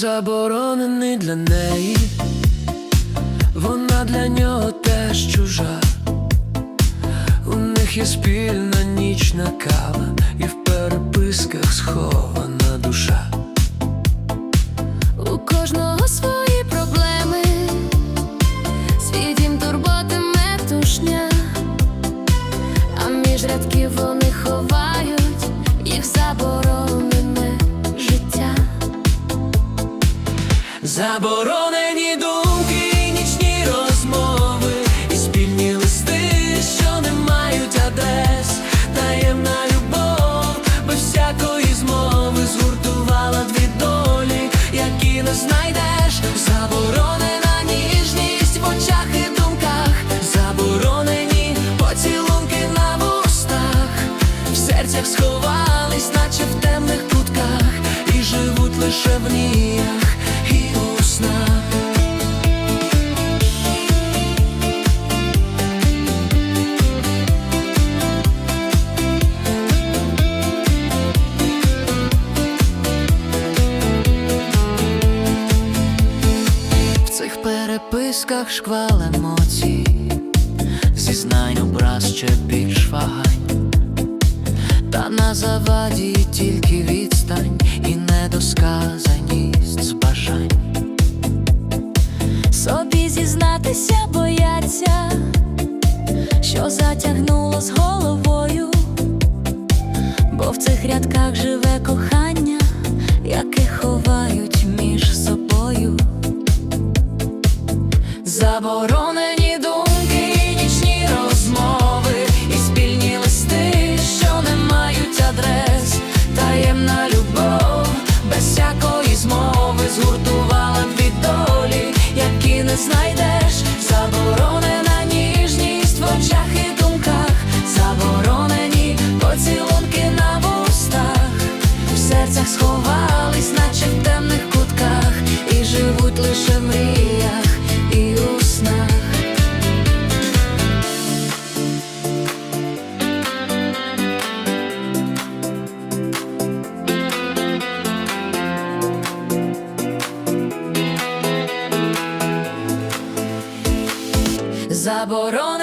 заборонений для неї, вона для нього теж чужа. У них є спільна нічна кава, і в переписках схована душа. У кожного свої проблеми, свій дім, турботи, метушня, а між рядків вони ховають їх заборонене життя. Заборонені думки, нічні розмови і спільні листи, що не мають адрес. Таємна любов без всякої змови згуртувала дві долі, які не знайдеш. Заборонена ніжність в очах і думках, заборонені поцілунки на вустах, в серцях сховались, наче в темних кутках, і живуть лише в мріях і у снах. В цих переписках шквал емоцій, зізнань, образ, ще більш вагань, та на заваді тільки відстань і недосказаність з бажань. Собі зізнатися бояться, що затягнуло з головою, бо в цих рядках живе кохання, яке ховають між собою. Заборонені думки, нічні розмови і спільні листи, що не мають адрес. Таємна любов без всякої змови згуртувала дві долі, які не знайдеш. Заборонена ніжність в очах і думках, заборонені поцілунки на вустах, в серцях сховались, наче в темних кутках, і живуть лише в мріях і у снах. Заборонена